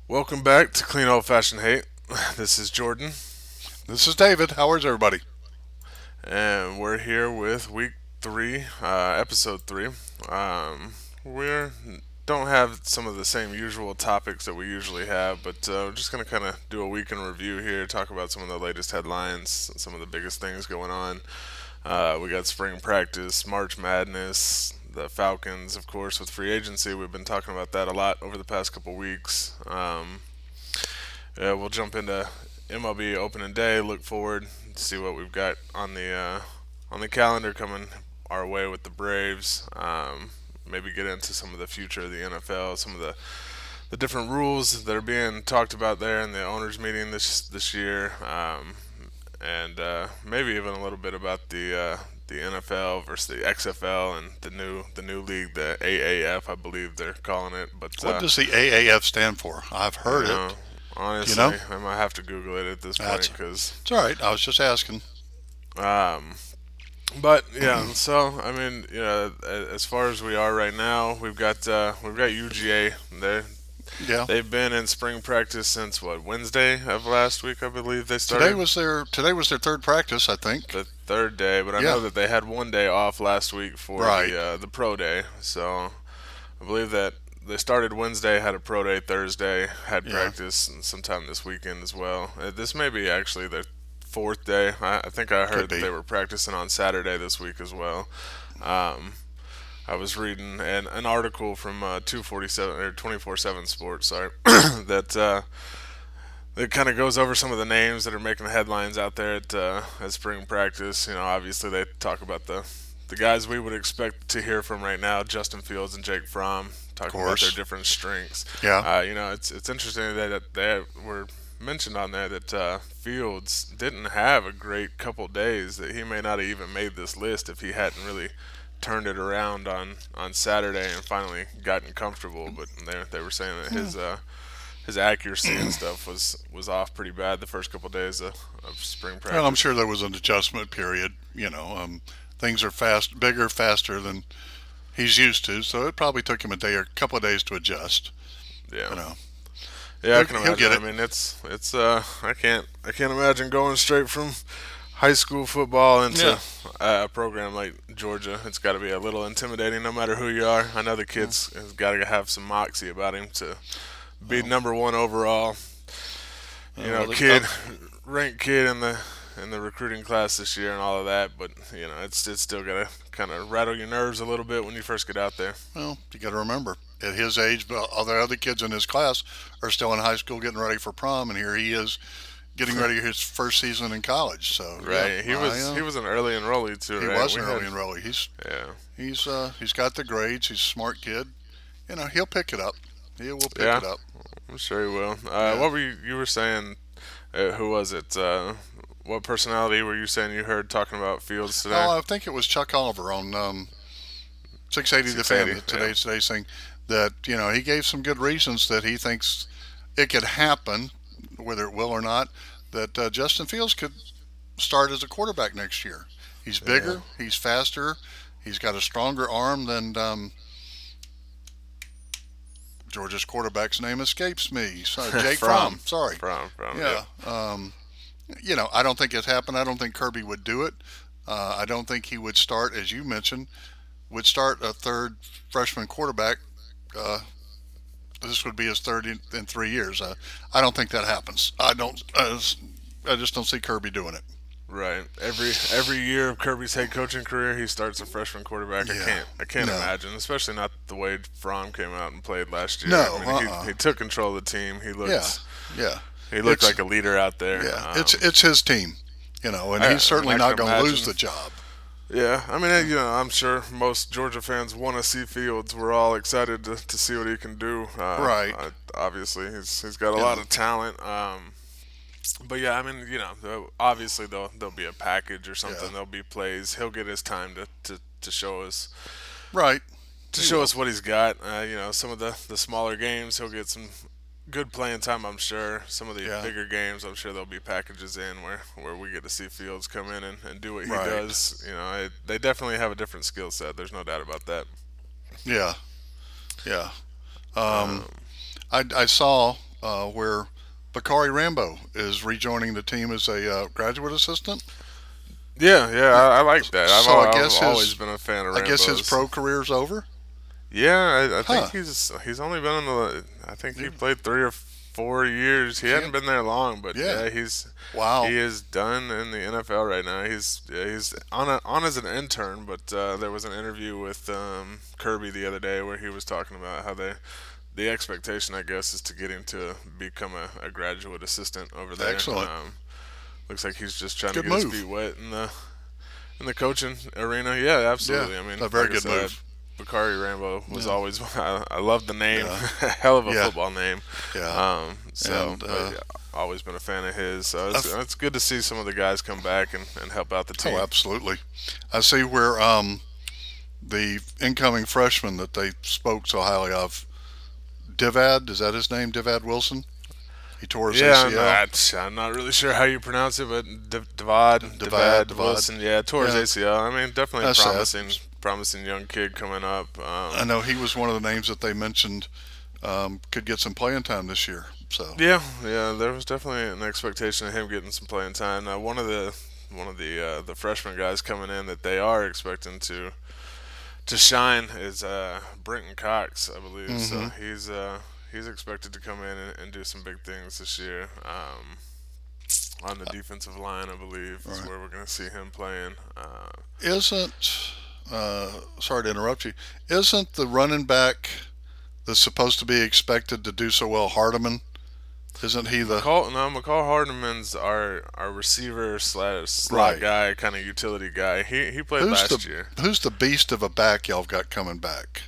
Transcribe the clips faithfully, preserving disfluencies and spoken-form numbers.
Welcome back to Clean Old Fashioned Hate. This is Jordan, This is David. How is everybody? and we're here with week three, uh, episode three. Um, we don't have some of the same usual topics that we usually have, but uh, we're just going to kind of do a week in review here, talk about some of the latest headlines, some of the biggest things going on. Uh, we got spring practice, March Madness, the Falcons, of course, with free agency. We've been talking about that a lot over the past couple weeks. Um, Yeah, we'll jump into M L B opening day. Look forward to see what we've got on the uh, on the calendar coming our way with the Braves. Um, maybe get into some of the future of the N F L, some of the, the different rules that are being talked about there in the owners' meeting this this year, um, and uh, maybe even a little bit about the uh, the N F L versus the X F L and the new the new league, the A A F, I believe they're calling it. But What uh, does the A A F stand for? I've you heard know, it. Do you honestly, know? I might have to Google it at this That's point because it's all right. I was just asking. Um, but yeah, so I mean, you know, a- as far as we are right now, we've got uh, we've got U G A. They Yeah. they've been in spring practice since what, Wednesday of last week, I believe they Today started was their today was their third practice, I think. the third day. But I Yeah. know that they had one day off last week for Right. the uh, the pro day. So I believe that they started Wednesday, had a pro day Thursday, had Yeah. practice and sometime this weekend as well. Uh, this may be actually their fourth day. I, I think I Could heard that be. they were practicing on Saturday this week as well. Um, I was reading an, an article from uh, two forty-seven or twenty-four seven Sports, sorry, that uh, that kind of goes over some of the names that are making the headlines out there at, uh, at spring practice. You know, obviously they talk about the the guys we would expect to hear from right now, Justin Fields and Jake Fromm, Of talking about their course. different strengths. Yeah. Uh, you know, it's it's interesting that they were mentioned on there that uh, Fields didn't have a great couple days. That he may not have even made this list if he hadn't really turned it around on, on Saturday and finally gotten comfortable. But they they were saying that his uh, his accuracy and stuff was was off pretty bad the first couple days of, of spring Well, I'm practice. sure there was an adjustment period. You know, um, things are fast, bigger, faster than he's used to. So it probably took him a day or a couple of days to adjust. Yeah. You know, Yeah, I he'll can he'll imagine. get I it. mean, it's it's uh, I can't I can't imagine going straight from high school football into Yeah. a a program like Georgia. It's got to be a little intimidating, no matter who you are. I know the kid's has got to have some moxie about him to be Well, number one overall. uh, You well, know, the, kid, uh, ranked kid in the in the recruiting class this year and all of that. But you know, it's it's still gotta kind of rattle your nerves a little bit when you first get out there. well, you got to remember, at his age, but all the other kids in his class are still in high school getting ready for prom, and here he is getting ready for his first season in college. So yeah, Right? He I, was uh, he was an early enrollee too, he right? was We an had early enrollee. He's yeah. he's uh, he's got the grades. He's a smart kid. You know, he'll pick it up. He will pick Yeah, it up. I'm sure he will. Uh, Yeah. what were you, you were saying? Uh, who was it? Uh, what personality were you saying you heard talking about Fields today? Oh, I think it was Chuck Oliver on um, six eighty The six Fan eighty. Yeah. today's today's thing that you know he gave some good reasons that he thinks it could happen, whether it will or not. That uh, Justin Fields could start as a quarterback next year. He's Yeah. bigger. He's faster. He's got a stronger arm than um, Georgia's quarterback's name escapes me. So Jake from Fromm. Sorry. from from. Yeah. Um, you know, I don't think it's happened. I don't think Kirby would do it. Uh, I don't think he would start, as you mentioned, would start a third freshman quarterback. Uh, this would be his third in, in three years. Uh, I don't think that happens. I don't. Uh, I just don't see Kirby doing it. Right. Every every year of Kirby's head coaching career, he starts a freshman quarterback. I Yeah. can't I can't No. imagine, especially not the way Fromm came out and played last year. No, I mean, uh-uh. he, he took control of the team. He Yeah. looked Yeah. he looked It's like a leader out there. yeah. Um, It's it's his team. You know, and I, I he's mean, certainly I not can going to lose imagine. the job. Yeah, I mean, you know, I'm sure most Georgia fans want to see Fields. We're all excited to, to see what he can do. Uh, Right. uh, obviously, he's he's got a You lot know. of talent. Um, but yeah, I mean, you know, though- obviously there'll there'll be a package or something. Yeah. There'll be plays. He'll get his time to, to, to show us Right. to He show will. us what he's got. Uh, you know, some of the the smaller games, he'll get some good playing time. I'm sure. Some of the Yeah. bigger games, I'm sure there'll be packages in where, where we get to see Fields come in and, and do what he Right. does. You know, it, they definitely have a different skill set. There's no doubt about that. Yeah. Yeah. Um, Um, I, I saw uh, where Bakari Rambo is rejoining the team as a uh, graduate assistant. Yeah, yeah, I, I like that. I've, So I al- I've guess always his been a fan of I guess his Rambo's. pro career's over. Yeah, I, I think Huh. he's he's only been in the. I think he Yeah. played three or four years. He hadn't been there long, but Yeah. yeah, he's Wow. he is done in the N F L right now. He's yeah, he's on a, on as an intern, but uh, there was an interview with um, Kirby the other day where he was talking about how they the expectation, I guess, is to get him to become a, a graduate assistant over there. Excellent. Um, looks like he's just trying to Good get his move. feet wet in the in the coaching arena. Yeah, absolutely. Yeah. I mean, A very like I good said, move. Bakari Rambo was Yeah. always. I, I love the name. Yeah. Hell of a Yeah. football name. Yeah. Um, so, And, but, uh, yeah, always been a fan of his. So it's, I've- it's good to see some of the guys come back and, and help out the team. Oh, absolutely. I see where um, the incoming freshman that they spoke so highly of, Divad, is that his name? Divad Wilson? He tore his Yeah, A C L. not, I'm not really sure how you pronounce it, but D- Devad, Devad, Devad, Devad. Wilson, yeah, tore his Yeah. A C L. I mean, definitely That's sad. promising, promising young kid coming up. Um, I know he was one of the names that they mentioned um, could get some playing time this year. So Yeah, yeah, there was definitely an expectation of him getting some playing time. Now, one of the one of the uh, the freshman guys coming in that they are expecting to to shine is uh, Brenton Cox, I believe. So Mhm. he's uh, he's expected to come in and, and do some big things this year. Um, on the defensive line, I believe, is Right. where we're going to see him playing. Uh, isn't uh, sorry to interrupt you. Isn't the running back that's supposed to be expected to do so well Hardiman? Isn't he the McCall, no, McCall Hardeman's our our receiver slash slot Right. guy, kind of utility guy. He he played who's last the year. who's the beast of a back y'all got coming back?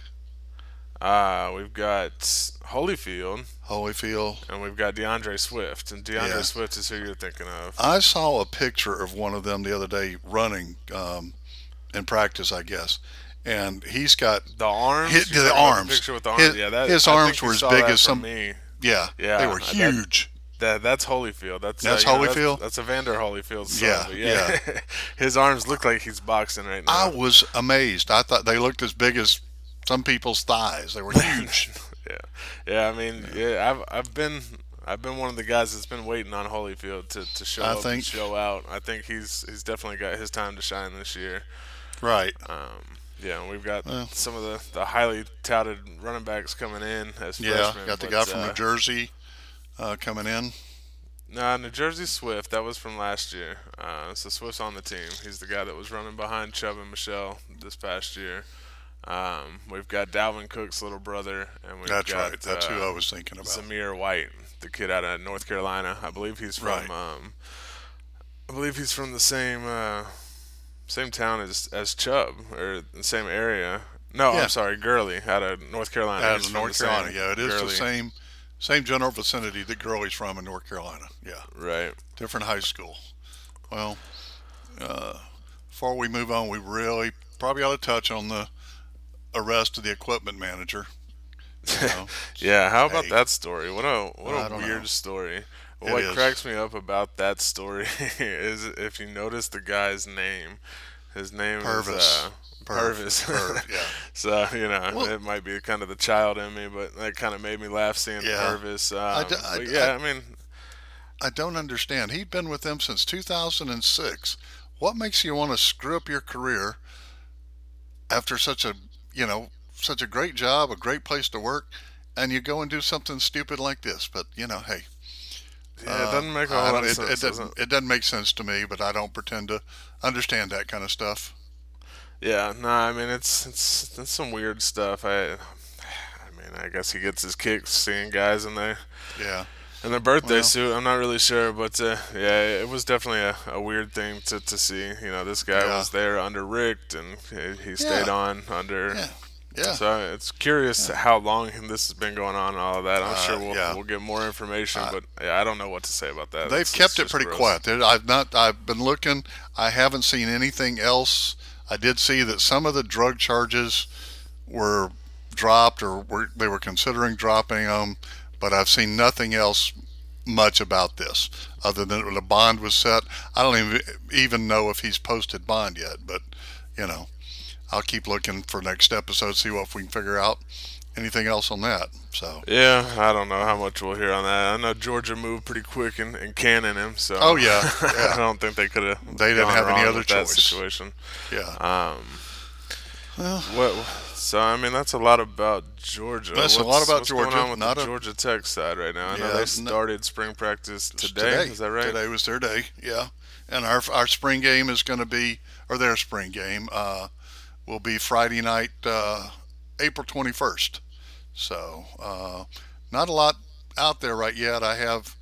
Uh, we've got Holyfield Holyfield. and we've got DeAndre Swift. And DeAndre Yeah. Swift is who you're thinking of. I saw a picture of one of them the other day running um, in practice, I guess, and he's got The arms, Hit- you're the talking about arms. picture with the arms. His- yeah, that, his I arms think you were as saw big that as from some- me. yeah, Yeah, they were that- huge. That that's Holyfield. That's That's uh, you know, Holyfield? That's, that's Evander Holyfield's son. Yeah, but yeah. His arms look like he's boxing right I now. was amazed. I thought they looked as big as some people's thighs. They were huge. yeah, yeah. I mean, yeah. I've I've been I've been one of the guys that's been waiting on Holyfield to, to show I up and think- show out. I think he's he's definitely got his time to shine this year. Right. Um, yeah, and we've got Well. some of the, the highly touted running backs coming in as Yeah, freshmen. got the but, guy from uh, New Jersey uh, coming in. Nah, New Jersey Swift. That was from last year. Uh, so Swift's on the team. He's the guy that was running behind Chubb and Michelle this past year. Um, we've got Dalvin Cook's little brother, and we've That's got right. That's uh, who I was thinking about. Zamir White, the kid out of North Carolina. I believe he's from. Right. Um, I believe he's from the same uh, same town as as Chubb, or the same area. No, Yeah. I'm sorry, Gurley out of North Carolina. Out He's of from North the same Carolina. Yeah, it is Gurley. the same same general vicinity that Gurley's from in North Carolina. Yeah, Right. different high school. Well, uh, before we move on, we really probably ought to touch on the arrest of the equipment manager. You know, Yeah, how about Hey. that story? What a what I a don't weird know. story. It What is. cracks me up about that story is if you notice the guy's name. His name Purvis. is uh, Perv. Purvis. Perv, yeah. So you know, Well- it might be kind of the child in me, but that kind of made me laugh seeing Yeah. Purvis. Um, I d- I but d- yeah, I- I mean, I don't understand. He'd been with them since two thousand six. What makes you want to screw up your career after such a, you know, such a great job, a great place to work, and you go and do something stupid like this? But, you know, hey. yeah, it uh, doesn't make a I whole don't- lot of it, sense. it, does doesn't, it? it doesn't make sense to me, but I don't pretend to understand that kind of stuff. Yeah, no, I mean it's it's it's some weird stuff. I, I mean, I guess he gets his kicks seeing guys in there. Yeah. In their birthday Well. suit, I'm not really sure, but uh, yeah, it was definitely a, a weird thing to, to see. You know, this guy Yeah. was there under Richt, and he, he stayed Yeah. on under. Yeah. Yeah. So it's curious how long this has been going on and all of that. I'm Uh, sure we'll, yeah. we'll get more information, Uh, but yeah, I don't know what to say about that. They've It's- kept it's it just pretty gross. quiet. There- I've not. I've been looking. I haven't seen anything else. I did see that some of the drug charges were dropped, or were, they were considering dropping them, but I've seen nothing else much about this other than the bond was set. I don't even even know if he's posted bond yet, but you know, I'll keep looking for next episode, see what we can figure out anything else on that. So. Yeah, I don't know how much we'll hear on that. I know Georgia moved pretty quick in, in canning him, so Oh yeah, I yeah. don't think they could have. They didn't gone have any wrong other with that choice. situation. Yeah. Um, Well, what? So I mean, that's a lot about Georgia. That's a what's, lot about what's Georgia. going on with Not the a- Georgia Tech side right now? I know Yeah, they no- started spring practice it's today. Is that right? Today was their day. Yeah. And our our spring game is going to be, or their spring game, uh, will be Friday night, uh, April twenty-first. So, uh, not a lot out there right yet. I have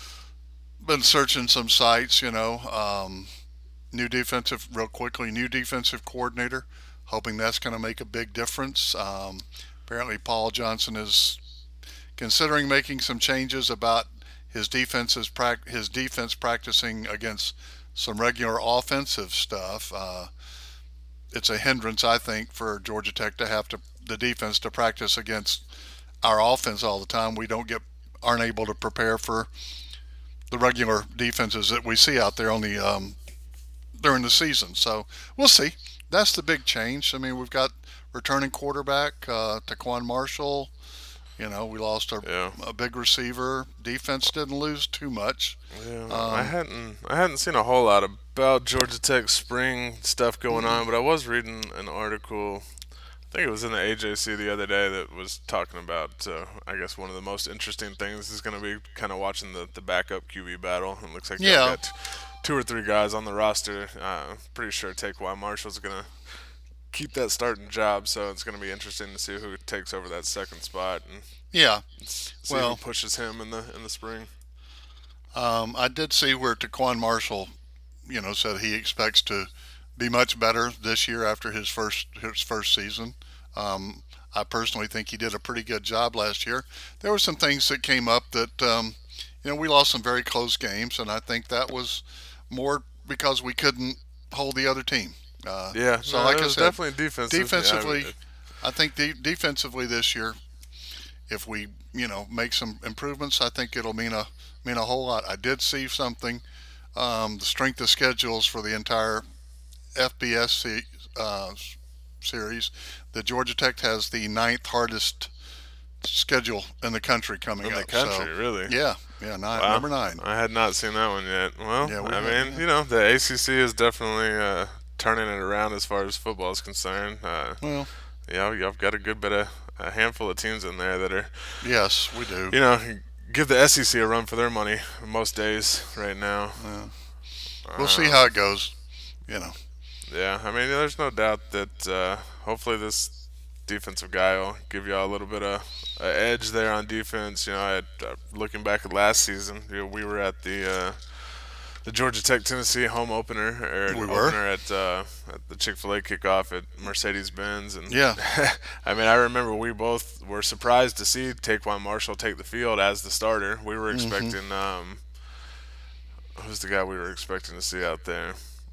been searching some sites, you know. Um, new defensive, real quickly, new defensive coordinator, hoping that's going to make a big difference. Um, apparently, Paul Johnson is considering making some changes about his defenses, his defense practicing against some regular offensive stuff. Uh, it's a hindrance, I think, for Georgia Tech to have to the defense to practice against our offense all the time. We don't get aren't able to prepare for the regular defenses that we see out there on the um, during the season. So we'll see. That's the big change. I mean, we've got returning quarterback uh, Taquan Marshall. You know, we lost a, Yeah. a big receiver. Defense didn't lose too much. Yeah, Um, I hadn't I hadn't seen a whole lot about Georgia Tech spring stuff going on, but I was reading an article. I think it was in the A J C the other day that was talking about. Uh, I guess one of the most interesting things is going to be kind of watching the, the backup Q B battle. It looks like they've Yeah. got two or three guys on the roster. Uh, pretty sure Taquan Marshall's going to keep that starting job, so it's going to be interesting to see who takes over that second spot and Yeah. see Well- who pushes him in the in the spring. Um, I did see where Taquan Marshall, you know, said he expects to be much better this year after his first his first season. Um, I personally think he did a pretty good job last year. There were some things that came up that, um, you know, we lost some very close games, and I think that was more because we couldn't hold the other team. Uh, Yeah, So, no, like it I was said, definitely defensive. defensively, Yeah, I think de- defensively this year, if we, you know, make some improvements, I think it'll mean a mean a whole lot. I did see something, um, the strength of schedules for the entire F B S C, uh, series. The Georgia Tech has the ninth hardest schedule in the country coming in the up. country, So, really. yeah, yeah, nine, Wow. number nine. I had not seen that one yet. Well, Yeah, we I had- mean, you know, the A C C is definitely uh, turning it around as far as football is concerned. Uh, Well, you know, you've got a good bit of a handful of teams in there that are, yes, we do. you know, give the S E C a run for their money most days right now. We'll see how it goes. You know, Yeah, I mean, there's no doubt that uh, hopefully this defensive guy will give you all a little bit of a edge there on defense. You know, I had, uh, looking back at last season, you know, we were at the uh, the Georgia Tech Tennessee home opener, or We were. opener at, uh, at the Chick-fil-A kickoff at Mercedes Benz, and Yeah. I mean, I remember we both were surprised to see Taquan Marshall take the field as the starter. We were Mm-hmm. expecting. Um, who's the guy we were expecting to see out there?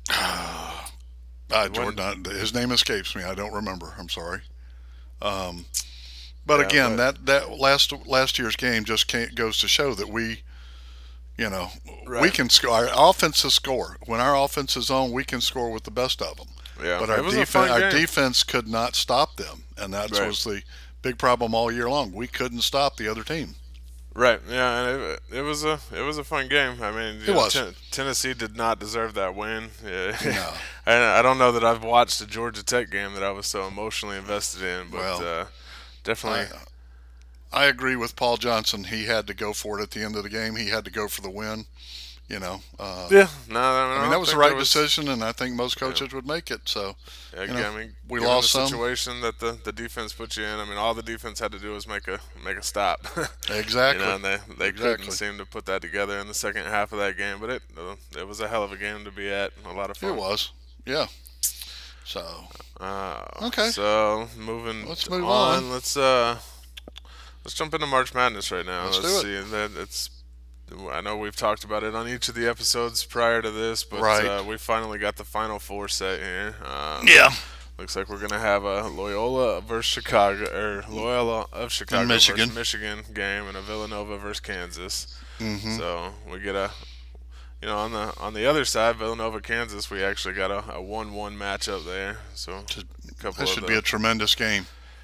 uh, Jordan, his name escapes me. I don't remember. I'm sorry. Um, but Yeah, again, but- that that last last year's game just can't, goes to show that we, you know, we Right. can score. Our offenses score when our offense is on. We can score with the best of them. Yeah, But our it was a defense, fun our game. defense could not stop them, and that Right. was the big problem all year long. We couldn't stop the other team. Right. Yeah, and it, it was a it was a fun game. I mean, you It know, was. Ten- Tennessee did not deserve that win. Yeah. No. I, I don't know that I've watched a Georgia Tech game that I was so emotionally invested in, but Well, uh, definitely. I agree with Paul Johnson. He had to go for it at the end of the game. He had to go for the win. You know. Uh, yeah. No, I, mean, I mean, that was the right decision, and I think most coaches would make it. So, Again, know, I mean, we given lost the some. situation that the, the defense put you in. I mean, all the defense had to do was make a make a stop. exactly. You know, and they they Exactly. couldn't seem to put that together in the second half of that game. But it uh, it was a hell of a game to be at. A lot of fun. It was. Yeah. So, Uh, Okay. So moving Let's move on. on. Let's uh let's jump into March Madness right now. Let's do see that it's. I know we've talked about it on each of the episodes prior to this, but Right. uh, we finally got the Final Four set here. Um, yeah. Looks like we're gonna have a Loyola versus Chicago, or Loyola of Chicago Michigan. versus Michigan game, and a Villanova versus Kansas. Mm-hmm. So we get a, you know, on the on the other side, Villanova Kansas, we actually got a, a one-one matchup there. So a couple This of should the, be a tremendous game.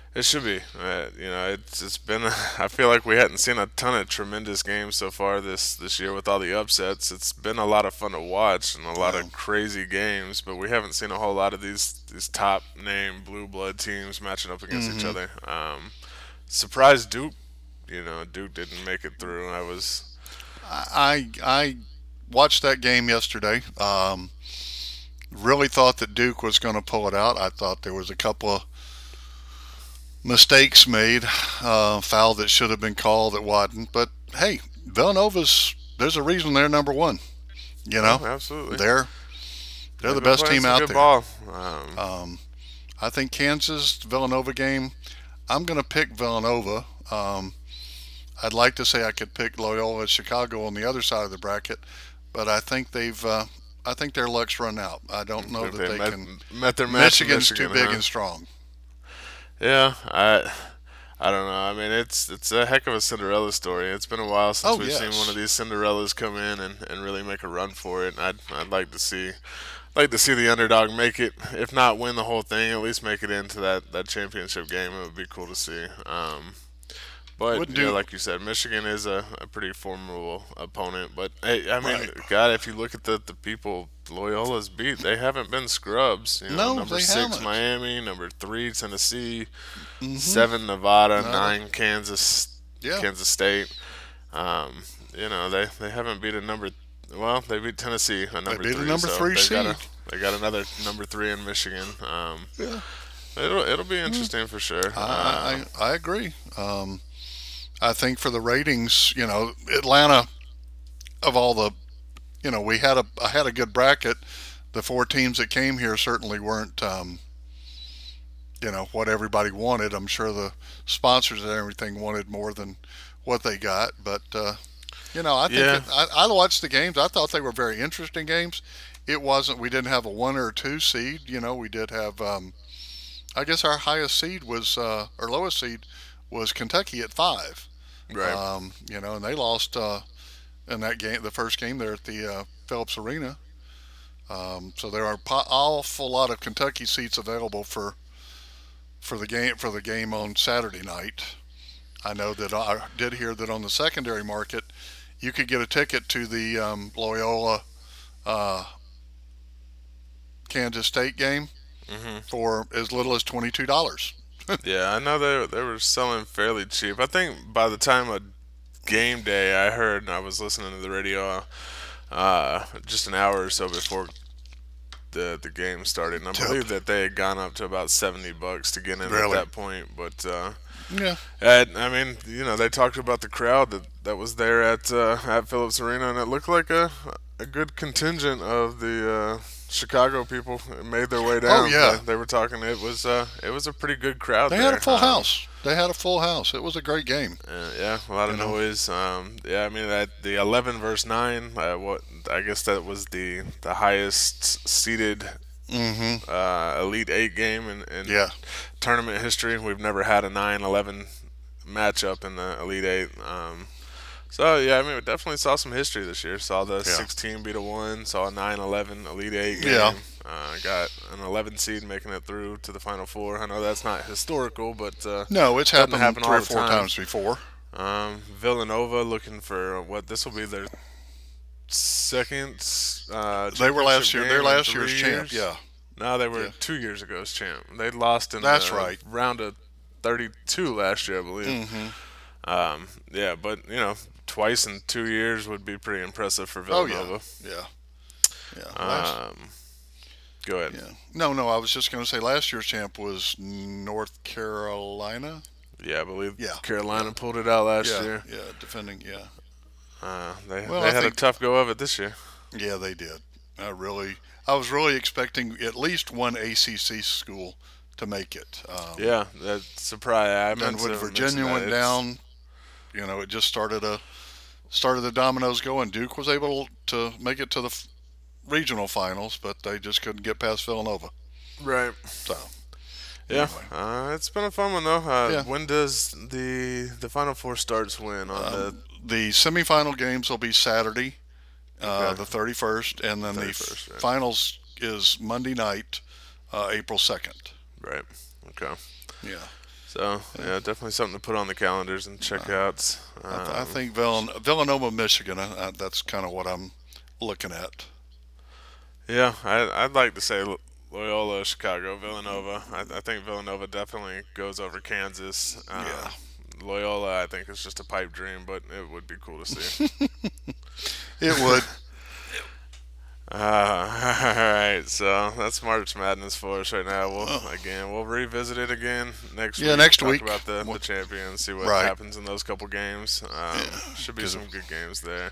It should be. Uh, you know, it's it's been. I feel like we hadn't seen a ton of tremendous games so far this this year with all the upsets. It's been a lot of fun to watch and a lot Yeah. of crazy games, but we haven't seen a whole lot of these these top name blue blood teams matching up against each hmm other. Um, surprised Duke. You know, Duke didn't make it through. I was. I I watched that game yesterday. Um, really thought that Duke was going to pull it out. I thought there was a couple of mistakes made, uh, foul that should have been called that wasn't. But hey, Villanova's there's a reason they're number one. You know, Oh, absolutely. they're they're They've the been best playing team some out good there. ball. Um, Um, I think Kansas Villanova game. I'm going to pick Villanova. Um, I'd like to say I could pick Loyola Chicago on the other side of the bracket, but I think they've. Uh, I think their luck's run out. I don't know think that they they met, can. met their match in Michigan's too Michigan, big huh? and strong. Yeah, I I don't know. I mean, it's it's a heck of a Cinderella story. It's been a while since Oh we've seen one of yes, these Cinderellas come in and, and really make a run for it. I'd I'd like to see like to see the underdog make it, if not win the whole thing, at least make it into that, that championship game. It would be cool to see. Um, but wouldn't yeah, do like you said, Michigan is a, a pretty formidable opponent. But hey, I mean, right. God, if you look at the, the people Loyola's beat, they haven't been scrubs. You know, No, number they six haven't. Miami, number three Tennessee, hmm seven Nevada, Nada. nine Kansas, Yeah, Kansas State. Um, you know, they, they haven't beat a number. Well, they beat Tennessee a they number beat a three, number so three they got seed. a they got another number three in Michigan. Um, Yeah, it'll it'll be interesting for sure. Uh, I I, I agree. Um, I think for the ratings, you know, Atlanta of all the, you know, we had a I had a good bracket. The four teams that came here certainly weren't, um, you know, what everybody wanted. I'm sure the sponsors and everything wanted more than what they got. But uh, you know, I think yeah, it, I, I watched the games. I thought they were very interesting games. It wasn't. We didn't have a one or a two seed. You know, we did have. Um, I guess our highest seed was, uh, or lowest seed was Kentucky at five. right. Um, you know, and they lost uh, in that game, the first game there at the uh, Phillips Arena. Um, so there are an awful lot of Kentucky seats available for for the game for the game on Saturday night. I know that I did hear that on the secondary market, you could get a ticket to the um, Loyola uh, Kansas State game hmm for as little as twenty two dollars. Yeah, I know they they were selling fairly cheap. I think by the time of game day, I heard I was listening to the radio uh, just an hour or so before the the game started, and I Yep. believe that they had gone up to about seventy bucks to get in at Really? that point. But uh, Yeah. and, I mean, you know, they talked about the crowd that that was there at uh, at Phillips Arena, and it looked like a a good contingent of the uh, Chicago people made their way Oh down. yeah. They, they were talking. It was uh, it was a pretty good crowd They had a there. full Um, house. They had a full house. It was a great game. uh, yeah, a lot You of know. noise. Um, yeah, I mean that the eleven versus nine. Uh, what I guess that was the the highest seeded Mm-hmm. uh, Elite Eight game in, in Yeah. tournament history. We've never had a nine eleven matchup in the Elite Eight. Um, so yeah, I mean, we definitely saw some history this year. Saw the Yeah. sixteen beat a one. Saw a nine eleven Elite Eight game. Yeah. Uh, got an eleven seed making it through to the Final Four. I know that's not historical, but uh, No, it's doesn't happened happen three all or the four time. times before. Um, Villanova looking for what this will be their second uh, They were last championship year. game They're in last three year's champ. years. Yeah. No, they were Yeah. two years ago's champ. They lost in That's the right. round of thirty-two last year, I believe. Mm-hmm. Um, yeah, but you know, twice in two years would be pretty impressive for Oh yeah. Villanova. Yeah. Yeah. Last. Um, go ahead. Yeah. No, no. I was just going to say last year's champ was North Carolina. Yeah, I believe Yeah. Carolina pulled it out last Yeah. year. Yeah. Defending. Yeah. Uh, they Well, they I had think a tough go of it this year. yeah they did. I really. I was really expecting at least one A C C school to make it. Um, Yeah, that's surprise. I Then meant when to Virginia mention that. went It's- down, you know, it just started a started the dominoes going. Duke was able to make it to the f- regional finals, but they just couldn't get past Villanova. Right. So Yeah, anyway, uh, it's been a fun one though. Uh, Yeah. When does the the Final Four starts? When on um, the semifinal games will be Saturday, uh, Okay. the thirty-first, and then the thirty-first, f- right. finals is Monday night, uh, April second. the right? Okay. Yeah. So yeah, definitely something to put on the calendars and check out. I, th- I Um, think Villan- Villanova, Michigan. I, I, that's kind of what I'm looking at. yeah, I, I'd like to say Lo- Loyola, Chicago, Villanova. I, I think Villanova definitely goes over Kansas. Yeah, Um, Loyola, I think, is just a pipe dream, but it would be cool to see. it would. Uh, all right, so that's March Madness for us right now. We'll Oh, again, we'll revisit it again next yeah, week. next Talk week. about the the What- champions, see what Right. happens in those couple games. Um, Yeah, should be 'cause some good games there.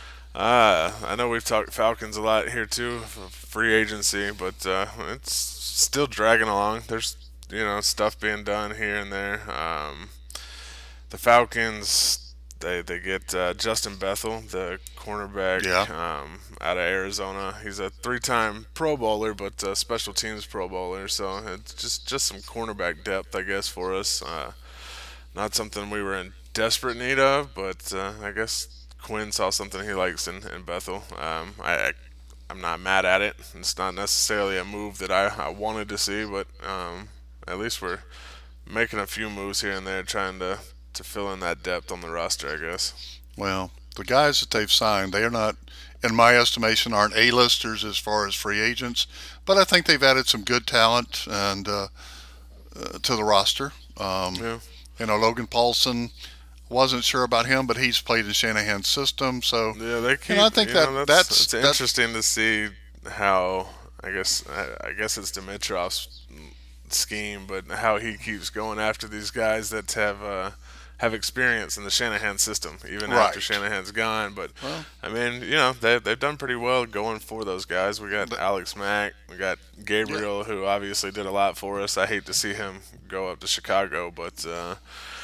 Uh, I know we've talked Falcons a lot here too, for free agency, but uh, it's still dragging along. There's you know stuff being done here and there. Um, the Falcons, they they get uh, Justin Bethel, the cornerback yeah, um, out of Arizona. He's a three-time Pro Bowler, but uh, special teams Pro Bowler. So it's just just some cornerback depth, I guess, for us. Uh, not something we were in desperate need of, but uh, I guess Quinn saw something he likes in, in Bethel. Um, I, I I'm not mad at it. It's not necessarily a move that I, I wanted to see, but um, at least we're making a few moves here and there, trying to to fill in that depth on the roster, I guess. well, the guys that they've signed, they are not, in my estimation, aren't A-listers as far as free agents, but I think they've added some good talent and uh, uh, to the roster. Um, Yeah. you know, Logan Paulson, wasn't sure about him, but he's played in Shanahan's system, so Yeah, they you keep. know, I think You that know, that's that's it's that's interesting to see how. I guess I, I guess it's Dimitrov's scheme, but how he keeps going after these guys that have uh, have experience in the Shanahan system, even after right. Shanahan's gone. But Well, I mean, you know, they they've done pretty well going for those guys. We got but, Alex Mack, we got yeah, Gabriel, who obviously did a lot for us. I hate to see him go up to Chicago, but. Uh,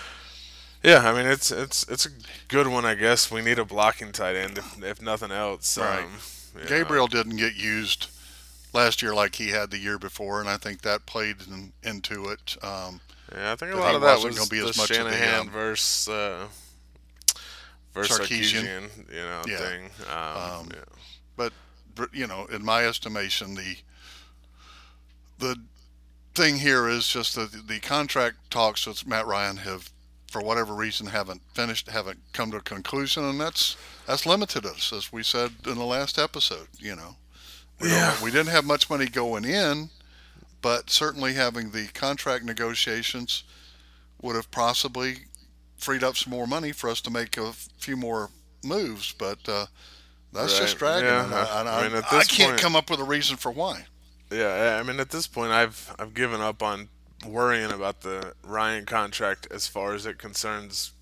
yeah, I mean it's it's it's a good one, I guess. We need a blocking tight end, if, if nothing else. right. Um, you know. Gabriel didn't get used last year like he had the year before, and I think that played in, into it. Um, Yeah, I think a that lot he of that wasn't going was to be the as much of the Shanahan um, versus uh, versus Sarkeesian. Sarkeesian, you know, Yeah. thing. Um, Um, yeah. but but, you know, in my estimation, the the thing here is just that the contract talks with Matt Ryan have, for whatever reason, haven't finished, haven't come to a conclusion, and that's that's limited us, as we said in the last episode. You know, we Yeah. don't, we didn't have much money going in, but certainly having the contract negotiations would have possibly freed up some more money for us to make a few more moves. But uh, that's Right. just dragging, Yeah. and I, and I I, mean, at I this can't point, come up with a reason for why. yeah. I mean, at this point, I've I've given up on worrying about the Ryan contract as far as it concerns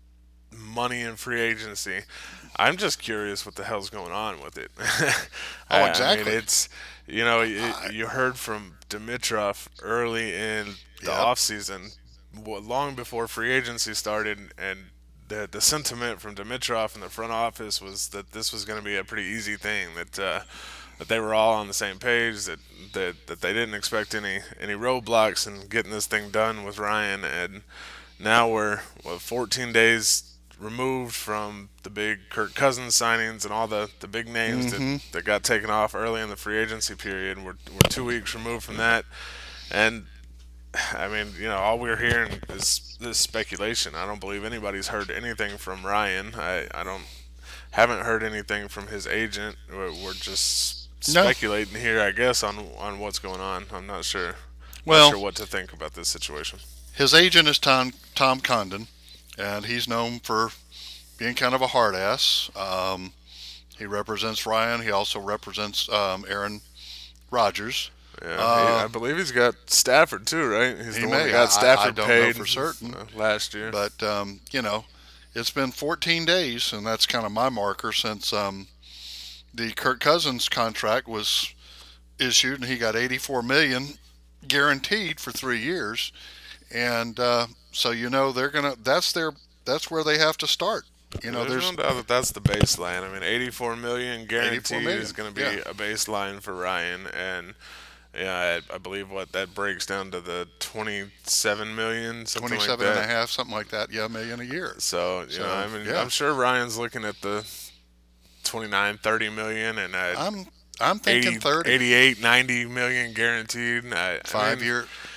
money in free agency. I'm just curious what the hell's going on with it. Oh, I, I exactly. mean, it's you know it, I, you heard from Dimitrov early in the yep. offseason, wa- long before free agency started, and the the sentiment from Dimitrov in the front office was that this was going to be a pretty easy thing, that uh, that they were all on the same page, that, that that they didn't expect any any roadblocks in getting this thing done with Ryan, and now we're what, fourteen days removed from the big Kirk Cousins signings and all the, the big names that, Mm-hmm. that got taken off early in the free agency period. We're, we're two weeks removed from that. And, I mean, you know, all we're hearing is this speculation. I don't believe anybody's heard anything from Ryan. I, I don't haven't heard anything from his agent. We're, we're just No. speculating here, I guess, on on what's going on. I'm not sure. Well, Not sure what to think about this situation. his agent is Tom Tom Condon, and he's known for being kind of a hard ass. Um, he represents Ryan. He also represents um, Aaron Rodgers. Yeah, Uh, he, I believe he's got Stafford too, right? He's he the one may. that got I- I- Stafford I don't know paid for certain. uh, last year. But um, you know, it's been fourteen days, and that's kind of my marker since um, the Kirk Cousins contract was issued, and he got eighty-four million dollars guaranteed for three years, and uh, so you know they're gonna. That's their. That's where they have to start. You know, there's, there's no doubt that that's the baseline. I mean, eighty-four million guaranteed eighty-four million, is going to be yeah. a baseline for Ryan, and yeah, I, I believe what that breaks down to the twenty-seven million, something like twenty-seven and a that. half, something like that. Yeah, million a year. So you So, know, I mean, yeah. I'm sure Ryan's looking at the twenty-nine, thirty million, and uh, I'm I'm thinking eighty, thirty. eighty-eight, ninety million guaranteed. I, I Five mean, year,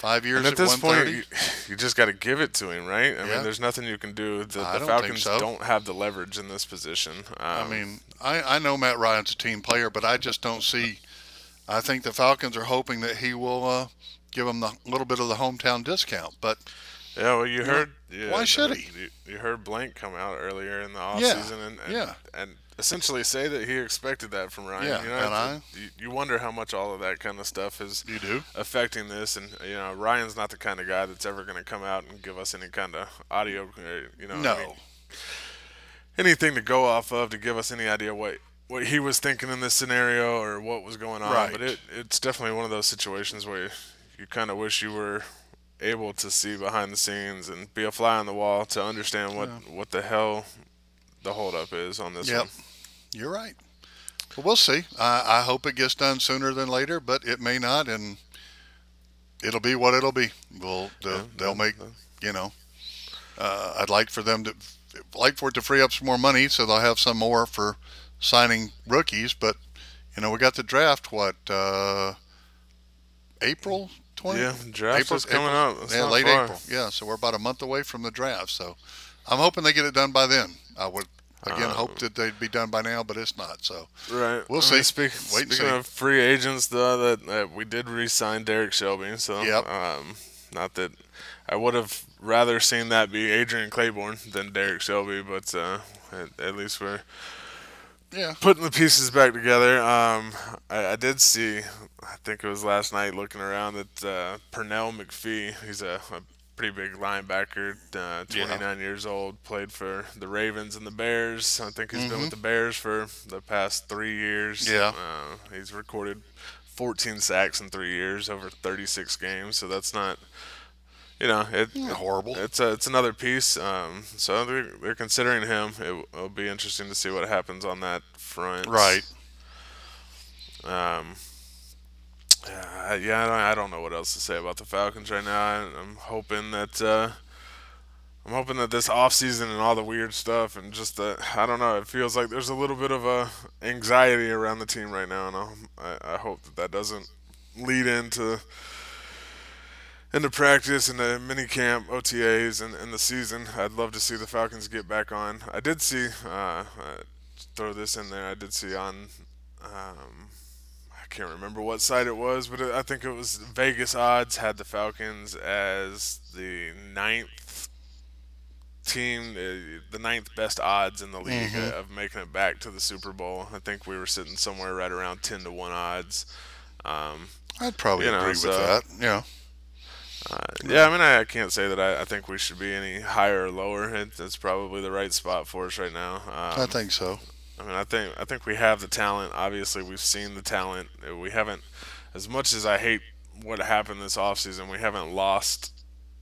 Five years And at at this point, one thirty. you, you just got to give it to him, right? I Yeah. mean, there's nothing you can do. The, I the don't think Falcons so. don't have the leverage in this position. Um, I mean, I, I know Matt Ryan's a team player, but I just don't see. I think the Falcons are hoping that he will uh, give them the little bit of the hometown discount. But yeah, well, you know, heard. Yeah, why should he? You, you heard Blank come out earlier in the Yeah, offseason and, and, yeah. and essentially say that he expected that from Ryan. Yeah, you know, and it's- I- you, you wonder how much all of that kind of stuff is You do? affecting this. And, you know, Ryan's not the kind of guy that's ever going to come out and give us any kind of audio, uh, you know, No. I mean, anything to go off of to give us any idea what what he was thinking in this scenario or what was going on. Right. But it it's definitely one of those situations where you, you kind of wish you were able to see behind the scenes and be a fly on the wall to understand what, Yeah. what the hell the holdup is on this Yep. one. You're right. Well, we'll see. I, I hope it gets done sooner than later, but it may not, and it'll be what it'll be. We'll they'll, Yeah, they'll yeah, make yeah. you know. Uh, I'd like for them to like for it to free up some more money, so they'll have some more for signing rookies. But you know, we got the draft. What uh, April twenty? Yeah, draft April, is coming April, up. It's yeah, not late far. April. Yeah, so we're about a month away from the draft. So I'm hoping they get it done by then. I would again Uh, hope that they'd be done by now, but it's not. So Right. We'll I see. mean, speak, Wait and speaking see. of free agents, though, that uh, we did re-sign Derek Shelby. So, Yep. um, not that I would have rather seen that be Adrian Claiborne than Derek Shelby, but uh, at, at least we're yeah, putting the pieces back together. Um, I, I did see, I think it was last night, looking around that uh, Pernell McPhee, he's a, a pretty big linebacker, uh, twenty-nine years old, played for the Ravens and the Bears. I think he's been with the Bears for the past three years. Mm-hmm. Yeah. Uh, he's recorded fourteen sacks in three years over thirty-six games, so that's not, you know, it, Not horrible. It's a, it's another piece. Um, so they're, they're considering him. It, it'll be interesting to see what happens on that front. right. Um, uh, yeah, I don't, I don't know what else to say about the Falcons right now. I, I'm hoping that uh, I'm hoping that this offseason and all the weird stuff and just the I don't know. It feels like there's a little bit of a anxiety around the team right now, and I'll, I I hope that that doesn't lead into into practice and the mini camp, O T As, and, and the season. I'd love to see the Falcons get back on. I did see, uh, uh, throw this in there, I did see on, um, I can't remember what site it was, but I think it was Vegas Odds had the Falcons as the ninth team, uh, the ninth best odds in the league Mhm. uh, of making it back to the Super Bowl. I think we were sitting somewhere right around ten to one odds. Um, I'd probably You know, agree so- with that. Yeah. Uh, yeah, I mean, I, I can't say that I, I think we should be any higher or lower. It, it's probably the right spot for us right now. Um, I think so. I mean, I think I think we have the talent. Obviously, we've seen the talent. Uh, We haven't, as much as I hate what happened this offseason, we haven't lost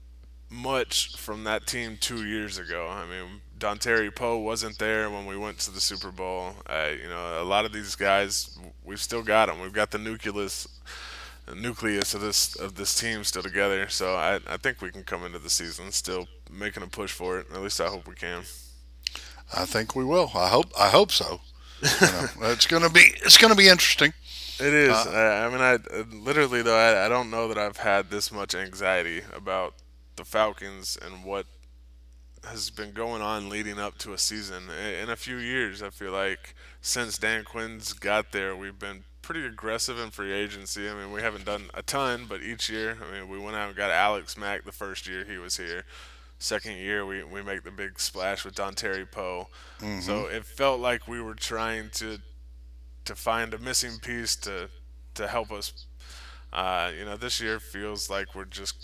much from that team two years ago. I mean, Dontari Poe wasn't there when we went to the Super Bowl. Uh, you know, a lot of these guys, we've still got them. We've got the nucleus the nucleus of this of this team still together. So I, I think we can come into the season still making a push for it. At least I hope we can. I think we will. I hope. I hope so. You know, it's gonna be. It's gonna be interesting. It is. Uh, I, I mean, I literally though I, I don't know that I've had this much anxiety about the Falcons and what has been going on leading up to a season in a few years. I feel like since Dan Quinn's got there, we've been pretty aggressive in free agency. I mean, we haven't done a ton, but each year, I mean, we went out and got Alex Mack the first year he was here. Second year, we, we make the big splash with Dontari Poe. So it felt like we were trying to to find a missing piece to to help us. Uh, you know, this year feels like we're just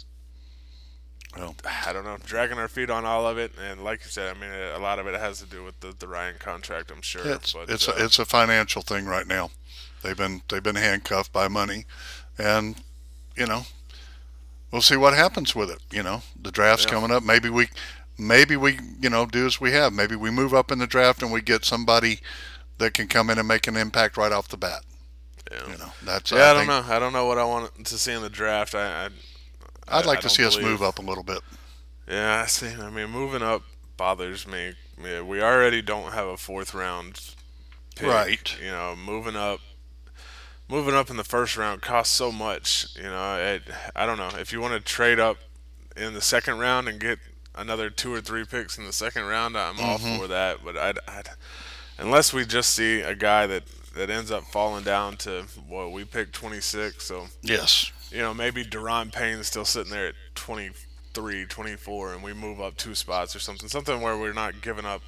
Well, I don't know, dragging our feet on all of it, and like you said, I mean, a lot of it has to do with the, the Ryan contract, I'm sure. it's but, it's uh, a, it's a financial thing right now. They've been they've been handcuffed by money, and you know, we'll see what happens with it. You know, the draft's Yeah. coming up. Maybe we, maybe we, you know, do as we have. Maybe we move up in the draft and we get somebody that can come in and make an impact right off the bat. yeah. You know, that's yeah, I, think, don't know. I don't know what I want to see in the draft. I, I I'd I- like I to don't see us believe- move up a little bit. Yeah, I see. I mean, moving up bothers me. Yeah, we already don't have a fourth round pick. Right. You know, moving up moving up in the first round costs so much. You know, it, I don't know if you want to trade up in the second round and get another two or three picks in the second round. I'm all Mm-hmm. for that, but I'd, I'd unless we just see a guy that that ends up falling down to what we picked twenty-six. So Yes. you know maybe Deron Payne's still sitting there at twenty-three, twenty-four, and we move up two spots or something. Something where we're not giving up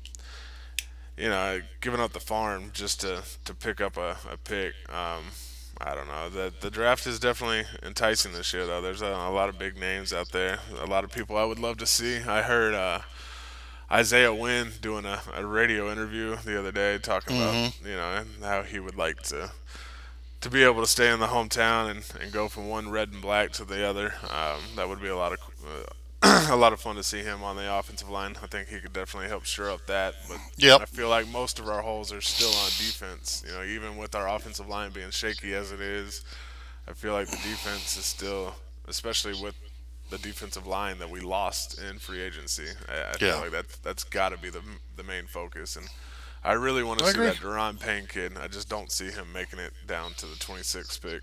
you know, giving up the farm just to, to pick up a, a pick. Um, I don't know. The the draft is definitely enticing this year, though. There's a, a lot of big names out there. A lot of people I would love to see. I heard uh, Isaiah Wynn doing a, a radio interview the other day talking about Mm-hmm. you know how he would like to to be able to stay in the hometown and, and go from one red and black to the other. Um, that would be a lot of uh, a lot of fun to see him on the offensive line. I think he could definitely help shore up that. But Yep. I feel like most of our holes are still on defense. You know, even with our offensive line being shaky as it is, I feel like the defense is still, especially with the defensive line that we lost in free agency. I, I feel Yeah. like that that's got to be the the main focus. And I really want to I see agree. that Deron Payne kid. I just don't see him making it down to the twenty-sixth pick.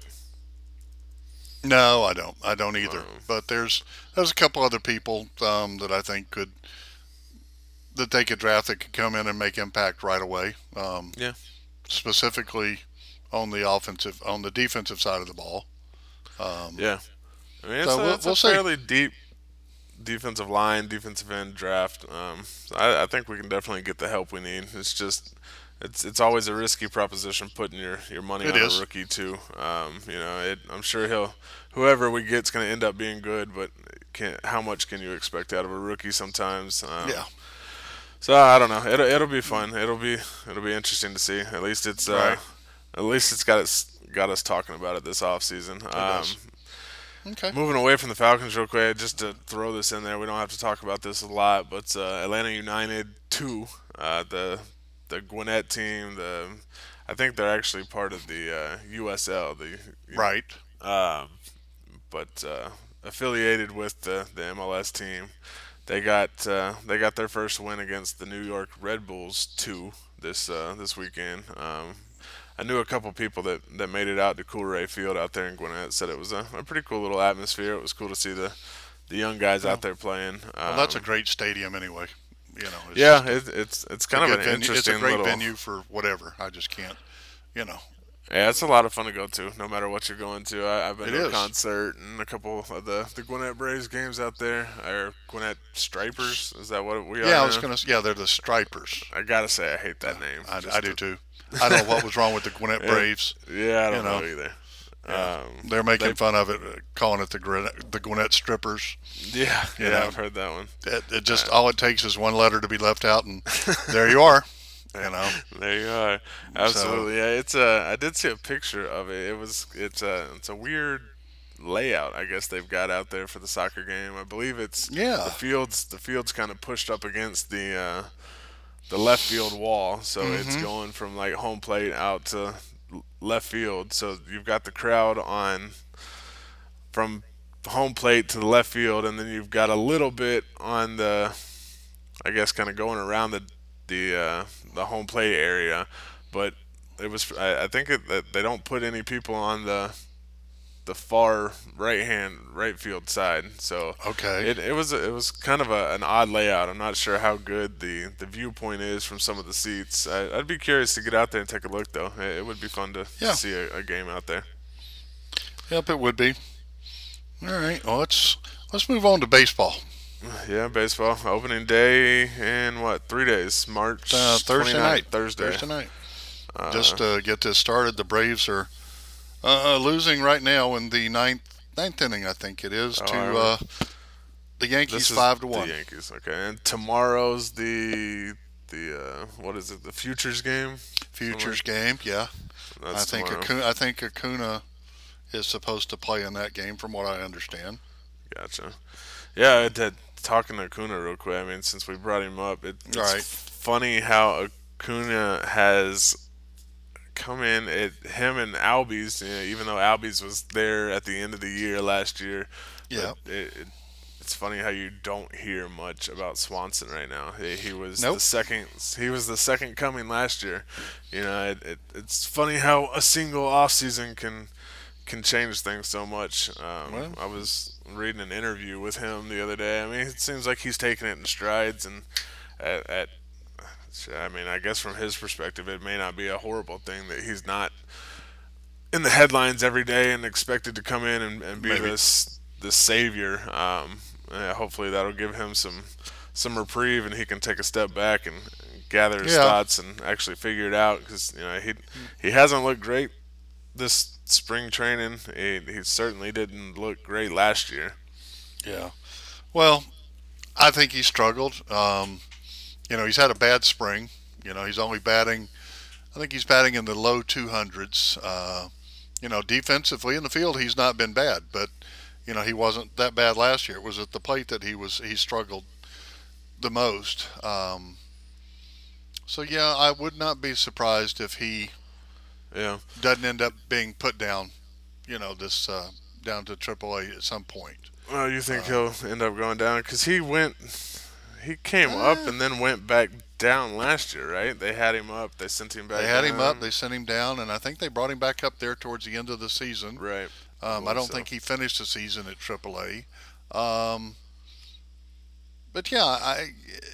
No, I don't. I don't either. Um, But there's there's a couple other people um, that I think could that they could draft that could come in and make impact right away. Um, yeah, specifically on the offensive, on the defensive side of the ball. Um, yeah. I mean, it's so a, we'll, it's a we'll see. fairly deep defensive line, defensive end draft. Um, so I, I think we can definitely get the help we need. It's just it's it's always a risky proposition putting your, your money It on a is. rookie too. Um, you know, it, I'm sure he'll whoever we get's going to end up being good, but can how much can you expect out of a rookie sometimes? Um, Yeah. so I don't know. It'll it'll be fun. It'll be it'll be interesting to see. At least it's uh, Right. at least it's got us got us talking about it this off season. It Um, does. Okay. Moving away from the Falcons real quick, just to throw this in there, we don't have to talk about this a lot, but uh, Atlanta United two, uh, the the Gwinnett team, the I think they're actually part of the uh, U S L, the Right. um, but uh, affiliated with the, the M L S team. They got uh, they got their first win against the New York Red Bulls two this uh, this weekend. Um, I knew a couple people that, that made it out to Coolray Field out there in Gwinnett. Said it was a, a pretty cool little atmosphere. It was cool to see the, the young guys out Well, there playing. well, that's a Um, great stadium anyway. You know, it's yeah, just a, it, it's it's a kind of good an venue. It's a interesting great little. venue for whatever. I just can't. You know, Yeah, it's a lot of fun to go to, no matter what you're going to. I, I've been it to a is. concert and a couple of the, the Gwinnett Braves games out there, or Gwinnett Stripers. Is that what we are Yeah, I was now? gonna. Yeah, they're the Stripers. I gotta say, I hate that name. I, Just I do to- too. I don't know what was wrong with the Gwinnett Yeah. Braves. Yeah, I You don't know. know either. Yeah. Um, They're making they- fun of it, uh, calling it the Gwinnett, the Gwinnett Strippers. yeah, You yeah, know. I've heard that one. It, it just Uh, all it takes is one letter to be left out, and there you are. You know. There you are. Absolutely. Yeah, it's a. I did see a picture of it. It was. It's a. It's a weird layout. I guess they've got out there for the soccer game. I believe it's Yeah. the fields. The fields kind of pushed up against the uh, the left field wall, so it's Mhm. going from like home plate out to l- left field. So you've got the crowd on from home plate to the left field, and then you've got a little bit on the, I guess, kind of going around the the uh, the home plate area, but it was I, I think it, that they don't put any people on the the far right hand right field side, so Okay. it, it was it was kind of a, an odd layout. I'm not sure how good the, the viewpoint is from some of the seats. I, I'd be curious to get out there and take a look though. It, it would be fun to Yeah. see a, a game out there. Yep, it would be. All right. Well, let's let's move on to baseball. Yeah, baseball opening day in what three days? March Uh, Thursday 29th, night. Thursday. Thursday night. Uh, Just to get this started, the Braves are uh, losing right now in the ninth ninth inning, I think it is, Oh, to are we? uh, the this Yankees is five to the one. Yankees. Okay, and tomorrow's the the uh, what is it? The Futures game. Futures game, yeah. That's I think tomorrow. Acuna, I think Acuna is supposed to play in that game, from what I understand. Gotcha. Yeah, I did, talking to Acuna real quick. I mean, since we brought him up, it, it's Right. funny how Acuna has come in. It him and Albies, you know, even though Albies was there at the end of the year last year. Yeah. but It, it, it's funny how you don't hear much about Swanson right now. He, he was the Nope. second. He was the second coming last year. You know, it, it, it's funny how a single off season can can change things so much. Um, Well, I was reading an interview with him the other day. I mean, it seems like he's taking it in strides, and at, at I mean, I guess from his perspective, it may not be a horrible thing that he's not in the headlines every day and expected to come in and, and be maybe. this this savior. Um, uh, hopefully, that'll give him some some reprieve, and he can take a step back and gather his Yeah. thoughts and actually figure it out. Because you know he he hasn't looked great this spring training. He, he certainly didn't look great last year. Yeah. Well, I think he struggled. Um, you know, he's had a bad spring. You know, he's only batting. I think he's batting in the low two hundreds. Uh, you know, defensively in the field, he's not been bad, but you know, he wasn't that bad last year. It was at the plate that he was he struggled the most. Um, so yeah, I would not be surprised if he Yeah. doesn't end up being put down. You know, this uh, down to Triple A at some point. Well, you think Uh, he'll end up going down? Because he went, he came up eh, and then went back down last year, right? They had him up. They sent him back. They had him up. down. They sent him down, and I think they brought him back up there towards the end of the season. Right. Um, I believe don't so. think he finished the season at Triple A. Um, but yeah, I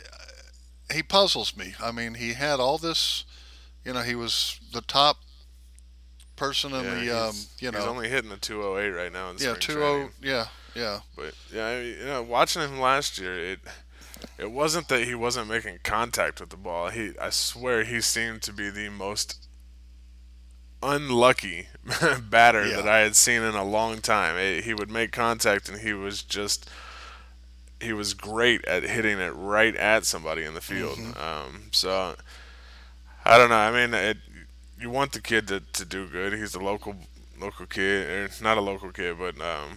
he puzzles me. I mean, he had all this. You know, he was the top person in Yeah, the. Um, he's, you he's know, only hitting a two oh eight right now in yeah, spring two training. oh. Yeah, yeah, But yeah, I mean, you know, watching him last year, it it wasn't that he wasn't making contact with the ball. He, I swear, he seemed to be the most unlucky batter yeah. that I had seen in a long time. Eh, he would make contact, and he was just he was great at hitting it right at somebody in the field. hmm Um, so I don't know. I mean, it, you want the kid to, to do good. He's a local local kid, or not a local kid, but um,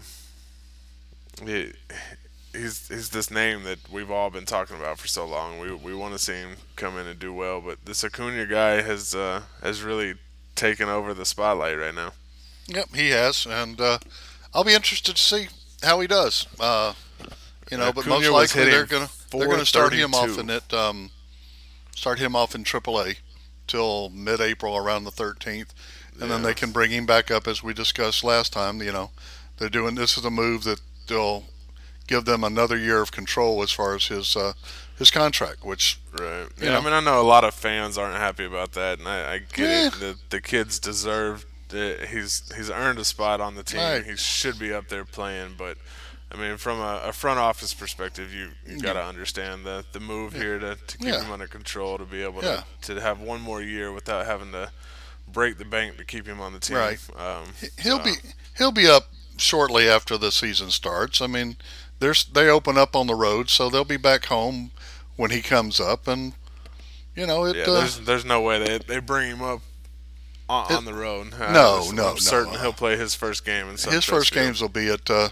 he, he's he's this name that we've all been talking about for so long. We we want to see him come in and do well, but this Acuna guy has uh, has really taken over the spotlight right now. Yep, he has, and uh, I'll be interested to see how he does. Uh, you know, but most Acuna was likely they're hitting gonna they're gonna start him off four thirty-two. in it. Um, start him off in Triple A till mid-April, around the thirteenth, and then Yeah, they can bring him back up as we discussed last time. You know, they're doing this is a move that they'll give them another year of control as far as his uh, his contract, which right. you Yeah, I know, mean, I know a lot of fans aren't happy about that, and I, I get eh, it. The the kids deserve it. He's he's earned a spot on the team. right, He should be up there playing, but I mean, from a, a front office perspective, you you got you, to understand the the move yeah, here to, to keep yeah, him under control, to be able to yeah, to have one more year without having to break the bank to keep him on the team. right. Um, He- He'll so be he'll be up shortly after the season starts. I mean, there's they open up on the road, so they'll be back home when he comes up, and you know it. yeah, Uh, there's there's no way they they bring him up on, it on the road. no, I, no, I'm no. certain Uh, he'll play his first game in his SunTrust first Field. games will be at uh,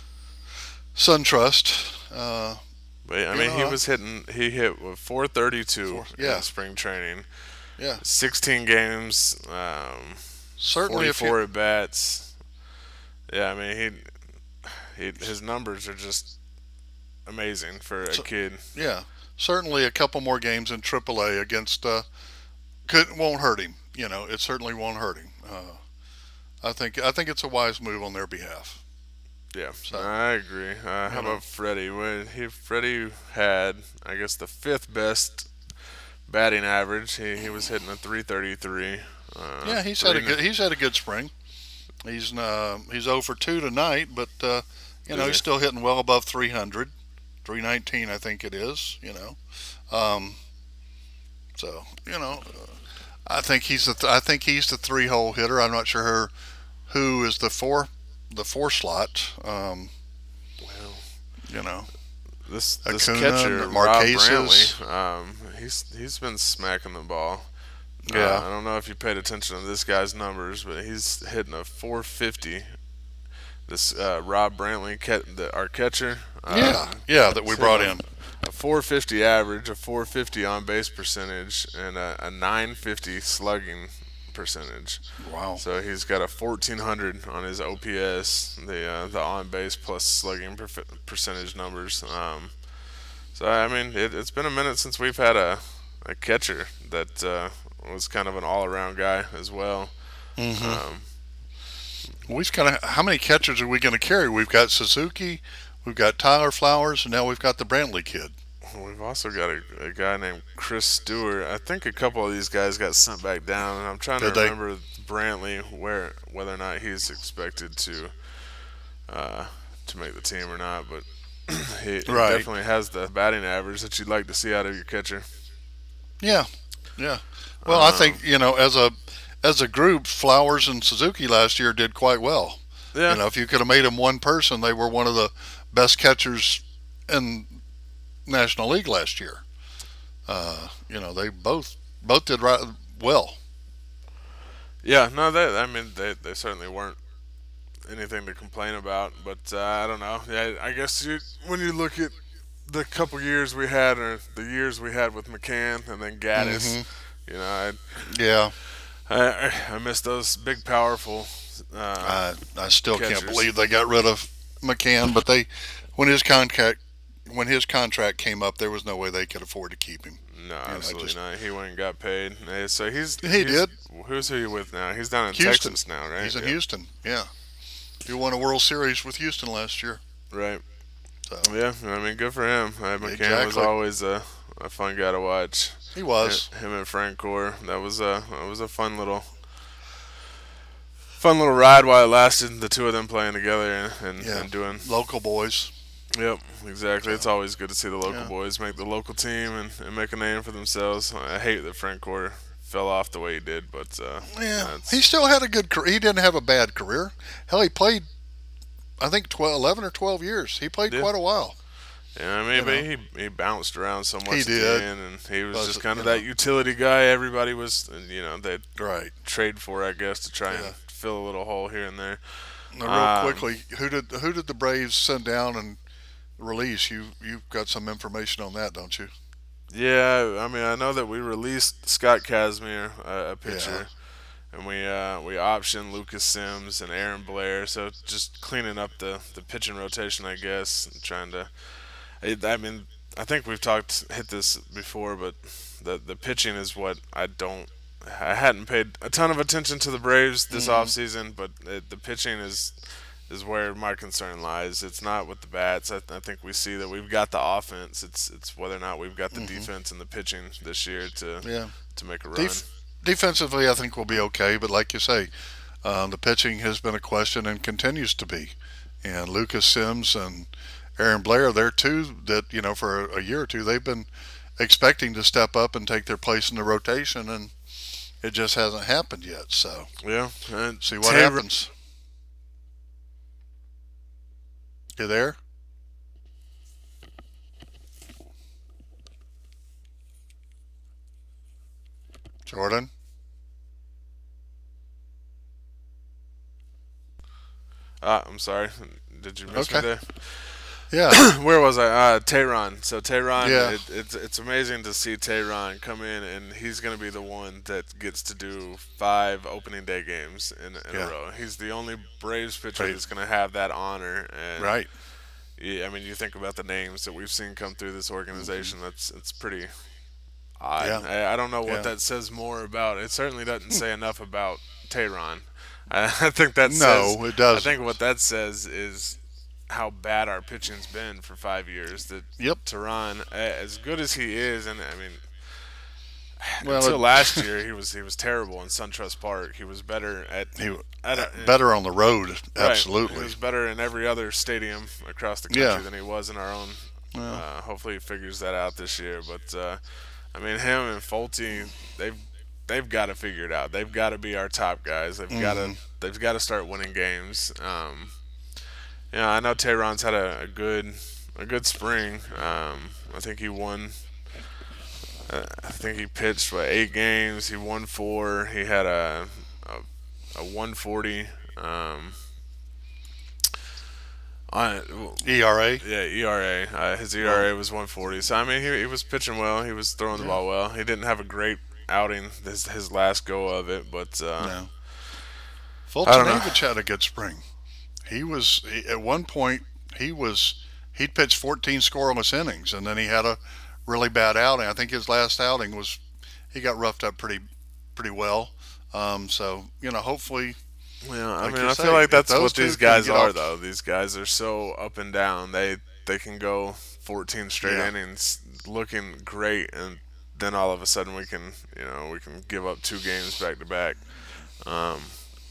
SunTrust. Uh, But I you mean, know, he uh, was hitting. He hit with four thirty-two for, in yeah, spring training. yeah. sixteen games, um, Certainly, if you forty-four at bats. Yeah, I mean, he, he his numbers are just amazing for a so, kid. yeah, certainly a couple more games in Triple A against uh, could won't hurt him. You know, it certainly won't hurt him. Uh, I think I think it's a wise move on their behalf. Yeah, So I agree. Uh, how you know, about Freddie? When he Freddie had, I guess, the fifth best batting average. He he was hitting a three thirty-three. Uh, yeah, he's had a three. good he's had a good spring. He's uh, he's zero for two tonight, but uh, you know Is he's he? still hitting well above three hundred, three nineteen I think it is. You know, um, so you know, I think he's the th- I think he's the three hole hitter. I'm not sure who is the four the four slot. Um, Well, you know, this this Acuna, catcher Rob Marquez. Brantley, um, he's he's been smacking the ball. Uh, Yeah, I don't know if you paid attention to this guy's numbers, but he's hitting a four fifty. This uh, Rob Brantley, cat, the, our catcher, yeah, um, yeah. That we he's brought hitting in. a, a four fifty average, a four fifty on base percentage, and a, a nine fifty slugging percentage. Wow. So he's got a fourteen hundred on his O P S, the uh, the on base plus slugging perf- percentage numbers. Um, so I mean, it, it's been a minute since we've had a, a catcher that uh, was kind of an all around guy as well. Mm-hmm. Um, We've got how many catchers are we going to carry? We've got Suzuki, we've got Tyler Flowers, and now we've got the Brantley kid. We've also got a, a guy named Chris Stewart. I think a couple of these guys got sent back down, and I'm trying Did to they? remember Brantley where whether or not he's expected to uh, to make the team or not. But he, he Right. definitely has the batting average that you'd like to see out of your catcher. Yeah, yeah. Well, I Um, think you know as a as a group, Flowers and Suzuki last year did quite well. Yeah, You know, if you could have made them one person, they were one of the best catchers in National League last year. Uh, you know, they both both did right well. yeah. No, they. I mean, they they certainly weren't anything to complain about. But uh, I don't know. Yeah, I guess you, when you look at the couple years we had, or the years we had with McCann and then Gaddis, Hmm. you know, I Yeah, I, I miss those big, powerful. Uh, I I still Catchers. can't believe they got rid of McCann, but they when his contract when his contract came up, there was no way they could afford to keep him. no, know, absolutely just- not. He went and got paid. Eh, So he's He he's- did. Who's he with now? He's down in Houston. Texas now, right? He's in Yeah. Houston. Yeah, he won a World Series with Houston last year. Right. So Yeah. I mean, good for him. Uh, McCann was Exactly. always a, a fun guy to watch. he was. Him and Frank Gore. That was a that was a fun little. Fun little ride while it lasted. The two of them playing together and, and, Yeah. and doing. Local boys. Yep, exactly. It's always good to see the local Yeah. boys make the local team and, and make a name for themselves. I hate that Frank Gore fell off the way he did, but uh, Yeah, that's- he still had a good career. He didn't have a bad career. Hell, he played, I think, twelve, eleven or twelve years. He played Yeah. quite a while. yeah, I mean, you but know. he he bounced around so much He at did. the end, and he was Plus, just kind of you know. that utility guy. Everybody was, you know, they'd Right. trade for, I guess, to try Yeah. and fill a little hole here and there. Now, real Um, quickly, who did who did the Braves send down and release? You you've got some information on that, don't you? Yeah, I mean, I know that we released Scott Kazmir, uh, a pitcher, and we uh, we optioned Lucas Sims and Aaron Blair. So just cleaning up the, the pitching rotation, I guess, and trying to. I, I mean, I think we've talked hit this before, but the the pitching is what I don't. I hadn't paid a ton of attention to the Braves this Mhm. offseason, but it, the pitching is is where my concern lies. It's not with the bats. I, I think we see that we've got the offense. It's it's whether or not we've got the Mhm. defense and the pitching this year to Yeah. to make a run. Def- defensively, I think we'll be okay, but like you say, um, the pitching has been a question and continues to be. And Lucas Sims and Aaron Blair, they're two that you know for a, a year or two they've been expecting to step up and take their place in the rotation, and it just hasn't happened yet. So yeah, and see what Tay- happens. You there? Jordan? Ah, I'm sorry. Did you miss Okay. me there? Yeah. Where was I? Uh, Tehran. So Tehran, Yeah. it, it's it's amazing to see Tehran come in, and he's going to be the one that gets to do five opening day games in, in Yeah. a row. He's the only Braves pitcher Right. that's going to have that honor. And Right. yeah, I mean, you think about the names that we've seen come through this organization. That's it's pretty odd. Yeah. I, I don't know what Yeah. that says more about. It certainly doesn't say enough about Tehran. I, I think that No, says, it doesn't. I think what that says is how bad our pitching's been for five years. That Yep. Tehran, a- as good as he is, and I mean, Well, until it- last year he was he was terrible in SunTrust Park. He was better at He at a, better on the road, Right. absolutely. He was better in every other stadium across the country Yeah. than he was in our own. Well. Uh, hopefully he figures that out this year. But uh, I mean, him and Fulte, they've they've got to figure it out. They've got to be our top guys. They've got to Mhm. they've got to start winning games. Um, yeah, I know Tehran's had a, a good a good spring. Um, I think he won. Uh, I think he pitched what eight games. He won four. He had a a, a one forty. Um, on E R A. yeah, E R A. Uh, his E R A was one forty. So I mean, he he was pitching well. He was throwing the Yeah. ball well. He didn't have a great outing, his his last go of it. But uh, No. I don't know. Fultonavich had a good spring. He was he, at one point he was he'd pitched fourteen scoreless innings, and then he had a really bad outing. I think his last outing was he got roughed up pretty pretty well. Um, so you know, hopefully, Yeah, I like mean, you I say, feel like if that's those what two these can guys get are, off, though. These guys are so up and down. They they can go fourteen straight yeah, innings, looking great, and then all of a sudden we can, you know, we can give up two games back to back. Um,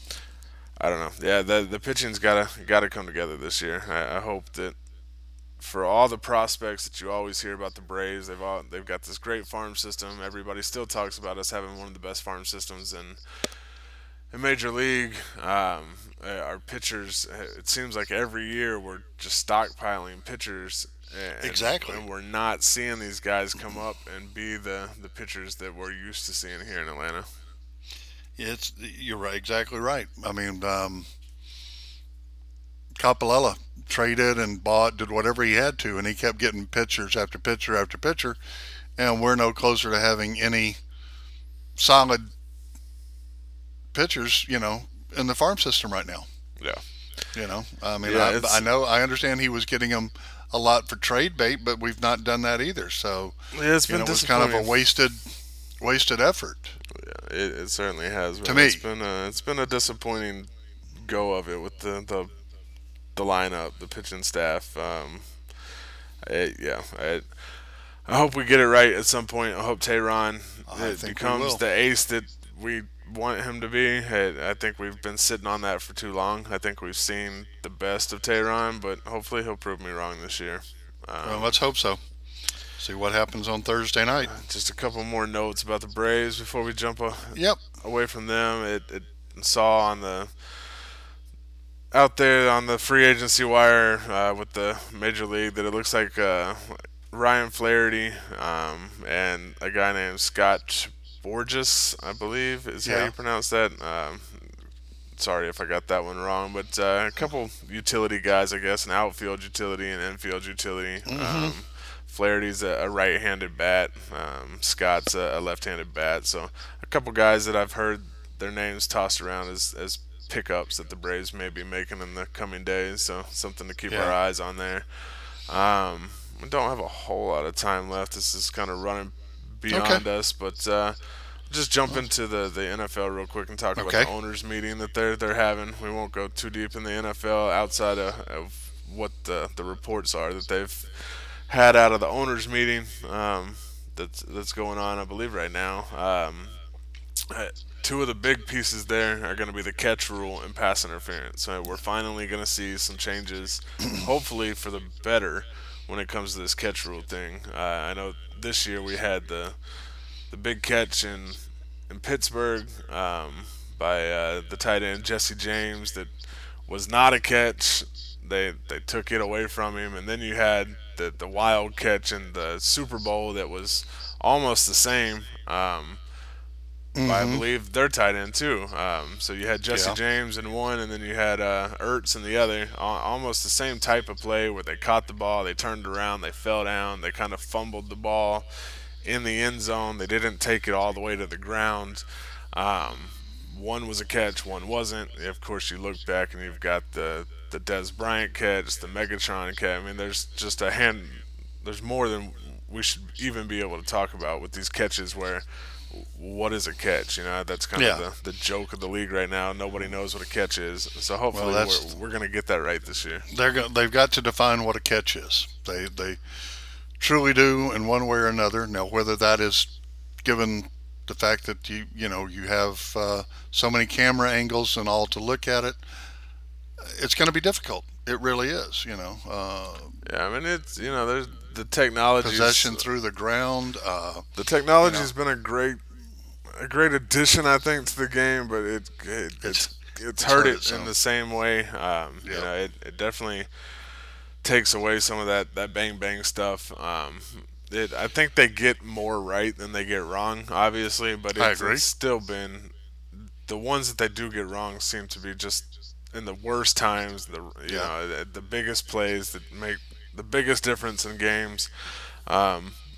I don't know. Yeah, the the pitching's gotta gotta come together this year. I, I hope that for all the prospects that you always hear about the Braves, they've all they've got this great farm system. Everybody still talks about us having one of the best farm systems in in Major League. Um, uh, our pitchers, uh, it seems like every year we're just stockpiling pitchers, and, exactly. and we're not seeing these guys come up and be the, the pitchers that we're used to seeing here in Atlanta. It's you're right, exactly right. I mean, um, Capalella traded and bought, did whatever he had to, and he kept getting pitchers after pitcher after pitcher, and we're no closer to having any solid pitchers, you know, in the farm system right now. Yeah. You know, I mean, Yeah, I, I it's know, I understand he was getting them a lot for trade bait, but we've not done that either. So, yeah, it's you been know, it was kind of disappointing. a wasted, wasted effort Yeah, it, it certainly has to been. me. It's been a it's been a disappointing go of it with the the, the lineup, the pitching staff. Um, it, yeah, it, I hope we get it right at some point. I hope Tehran I it think we becomes will. the ace that we want him to be. I, I think we've been sitting on that for too long. I think we've seen the best of Tehran, but hopefully he'll prove me wrong this year. Well, Um, let's hope so. See what happens on Thursday night. just a couple more notes about the Braves before we jump a, Yep. away from them. It, it saw on the out there on the free agency wire uh, with the major league that it looks like uh, Ryan Flaherty um, and a guy named Scott Borges, I believe, is how Yeah. you pronounce that. Um, sorry if I got that one wrong, but uh, a couple utility guys, I guess, an outfield utility and infield utility. Mm-hmm. Um, Flaherty's a, a right-handed bat. Um, Scott's a, a left-handed bat. So a couple guys that I've heard their names tossed around as as pickups that the Braves may be making in the coming days. So something to keep our Yeah. eyes on there. Um, we don't have a whole lot of time left. This is kind of running Okay. beyond us, but uh, just jump into the, the N F L real quick and talk about Okay. the owners meeting that they're they're having. We won't go too deep in the N F L outside of, of what the, the reports are that they've had out of the owners meeting um, that's that's going on, I believe, right now. Um, uh, two of the big pieces there are going to be the catch rule and pass interference. So we're finally going to see some changes, hopefully for the better, when it comes to this catch rule thing. Uh, I know this year we had the the big catch in in Pittsburgh um, by uh, the tight end Jesse James that was not a catch. They they took it away from him, and then you had the the wild catch in the Super Bowl that was almost the same. Um, by I Mm-hmm. believe their tight end too. Um, so you had Jesse Yeah. James in one, and then you had uh, Ertz in the other. Al- Almost the same type of play where they caught the ball, they turned around, they fell down, they kind of fumbled the ball in the end zone. They didn't take it all the way to the ground. Um, One was a catch, one wasn't. Of course, you look back and you've got the the Des Bryant catch, the Megatron catch. I mean, there's just a hand. There's more than we should even be able to talk about with these catches where what is a catch? You know, that's kind of Yeah. the, the joke of the league right now. Nobody knows what a catch is. So Well, hopefully that's we're, we're going to get that right this year. they're go- they've got to define what a catch is. They they truly do in one way or another. Now, whether that is given the fact that you you know you have uh, so many camera angles and all to look at it, it's going to be difficult. It really is. You know, uh, Yeah, I mean, it's, you know, there's the technology's, possession through the ground. Uh, the you know, technology's been a great, a great addition, I think, to the game, but it, it it's it's, it's it's hurt hurt it it in some. the same way. Um, you Yep. know, it, it definitely takes away some of that, that bang bang stuff. Um, it, I think they get more right than they get wrong, obviously, but I it's, agree. it's still been the ones that they do get wrong seem to be just in the worst times, the you Yeah. know the, the biggest plays that make the biggest difference in games. Um,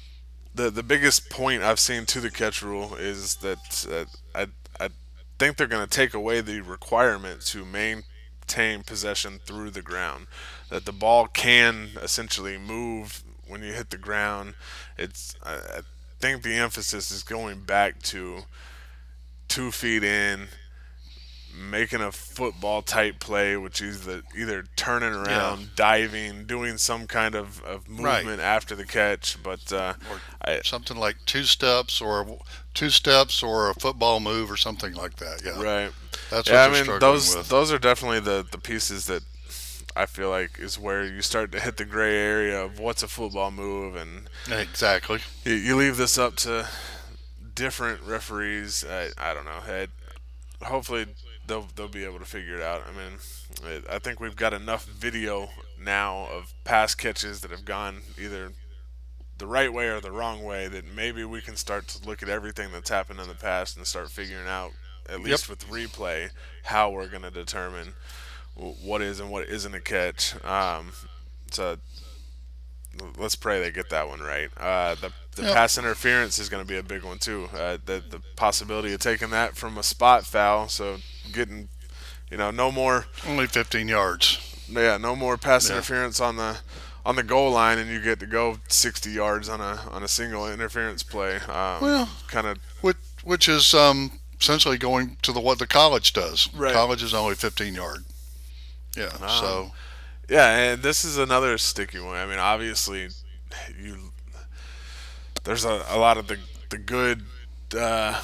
the the biggest point I've seen to the catch rule is that uh, I I think they're going to take away the requirement to maintain possession through the ground. That the ball can essentially move when you hit the ground. It's I, I think the emphasis is going back to two feet in, making a football type play, which is the, either turning Yeah, around, diving, doing some kind of, of right. movement after the catch. But uh, Or I something like two steps or two steps or a football move or something like that. Yeah, right, that's what yeah. they're I mean struggling those with. those are definitely the the pieces that I feel like is where you start to hit the gray area of what's a football move, and Exactly. you, you leave this up to different referees. I, I don't know. I, hopefully they'll they'll be able to figure it out. I mean, I think we've got enough video now of pass catches that have gone either the right way or the wrong way that maybe we can start to look at everything that's happened in the past and start figuring out, at Yep. least with replay, how we're going to determine what is and what isn't a catch. Um, so let's pray they get that one right. Uh, the the Yep. pass interference is going to be a big one too. Uh, the the possibility of taking that from a spot foul, so getting you know no more Only fifteen yards. yeah no more pass Yeah. interference on the on the goal line, and you get to go sixty yards on a on a single interference play. Um, Well, kind of which which is um, essentially going to the what the college does. right. College is only fifteen yard. Yeah. Um, So yeah, and this is another sticky one. I mean, obviously, you there's a, a lot of the the good uh,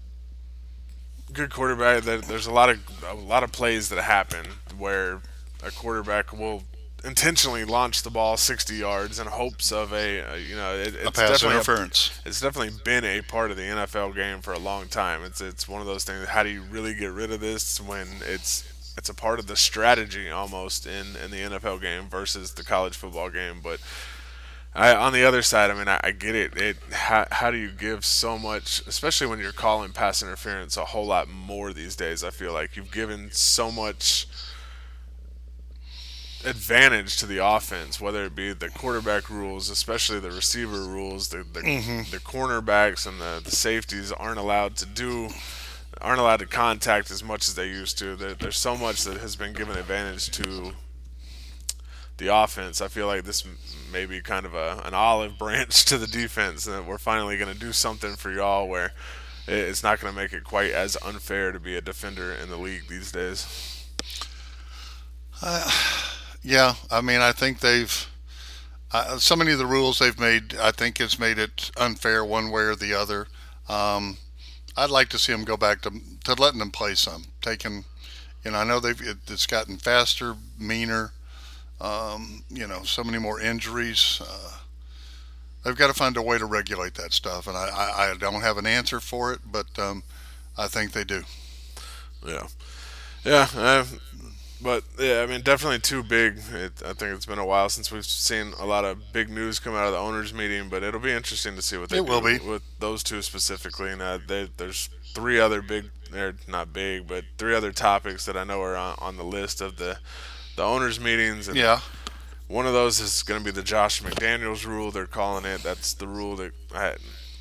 good quarterback. There, there's a lot of a lot of plays that happen where a quarterback will intentionally launch the ball sixty yards in hopes of a, a you know it, a it's pass definitely a, interference. it's definitely been a part of the N F L game for a long time. It's it's one of those things. How do you really get rid of this when it's it's a part of the strategy almost in, in the N F L game versus the college football game? But I, on the other side, I mean, I, I get it. It how, how do you give so much, especially when you're calling pass interference a whole lot more these days? I feel like you've given so much advantage to the offense, whether it be the quarterback rules, especially the receiver rules, the the, Hmm. the cornerbacks and the, the safeties aren't allowed to do aren't allowed to contact as much as they used to. There, there's so much that has been given advantage to the offense. I feel like this may be kind of a, an olive branch to the defense, and that we're finally going to do something for y'all where it's not going to make it quite as unfair to be a defender in the league these days. Uh, yeah. I mean, I think they've uh, so many of the rules they've made. I think has made it unfair one way or the other. Um, I'd like to see them go back to to letting them play some, taking. You know, I know they've it, it's gotten faster, meaner. Um, you know, so many more injuries. Uh, they've got to find a way to regulate that stuff, and I, I, I don't have an answer for it, but um, I think they do. Yeah, yeah. Uh, but yeah, I mean, definitely too big. It, I think it's been a while since we've seen a lot of big news come out of the owners' meeting, but it'll be interesting to see what they It will do be. with those two specifically. And uh, they, there's three other big, they're not big, but three other topics that I know are on, on the list of the the owners' meetings, and Yeah. one of those is going to be the Josh McDaniels rule. They're calling it. That's the rule that uh,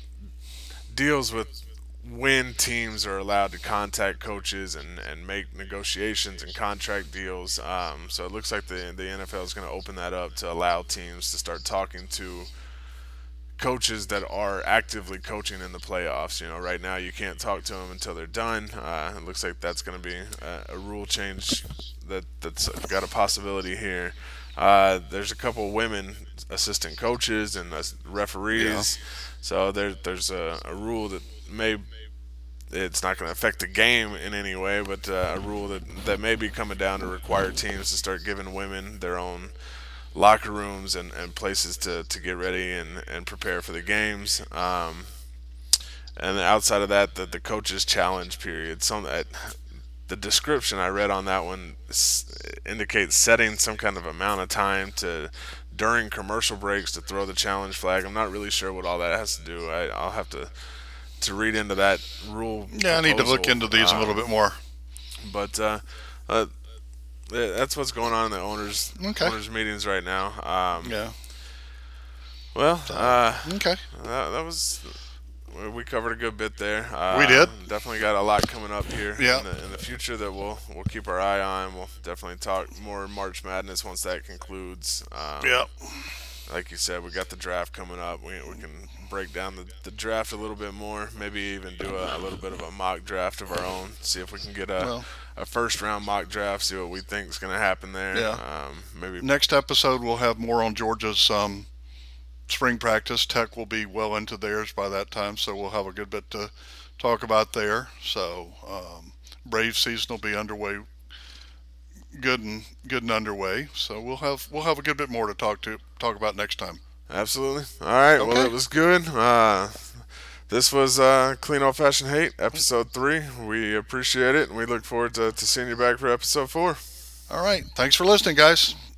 deals with when teams are allowed to contact coaches and, and make negotiations and contract deals. Um, so it looks like the the N F L is going to open that up to allow teams to start talking to coaches that are actively coaching in the playoffs. You know, right now you can't talk to them until they're done. Uh, it looks like that's going to be a, a rule change that that's got a possibility here. Uh, there's a couple women assistant coaches and uh, Yeah. referees, so there there's a, a rule that may it's not going to affect the game in any way, but uh, a rule that that may be coming down to require teams to start giving women their own locker rooms and, and places to, to get ready and, and prepare for the games. Um, and then outside of that, the, the coaches challenge period. Some that the description I read on that one indicates setting some kind of amount of time to during commercial breaks to throw the challenge flag. I'm not really sure what all that has to do. I, I'll have to to read into that rule Yeah, I need to look proposal. into these a little Um, bit more. but uh, uh, that's what's going on in the owners Okay. owners meetings right now. Um, Yeah. Well, So, uh, okay. that, that was we covered a good bit there. Uh, We did. Definitely got a lot coming up here Yeah. in, the, in the future that we'll we'll keep our eye on. We'll definitely talk more March Madness once that concludes. Um, Yeah. Like you said, we got the draft coming up. We, we can break down the, the draft a little bit more. Maybe even do a, a little bit of a mock draft of our own. See if we can get a, Well, a first round mock draft. See what we think is going to happen there. Yeah. Um, maybe next episode we'll have more on Georgia's um, spring practice. Tech will be well into theirs by that time, so we'll have a good bit to talk about there. So um, Brave season will be underway, good and good and underway. So we'll have we'll have a good bit more to talk to talk about next time. Absolutely. All right. Okay. Well, it was good. Uh, this was uh, Clean Old Fashioned Hate, episode three. We appreciate it, and we look forward to, to seeing you back for episode four. All right. Thanks for listening, guys.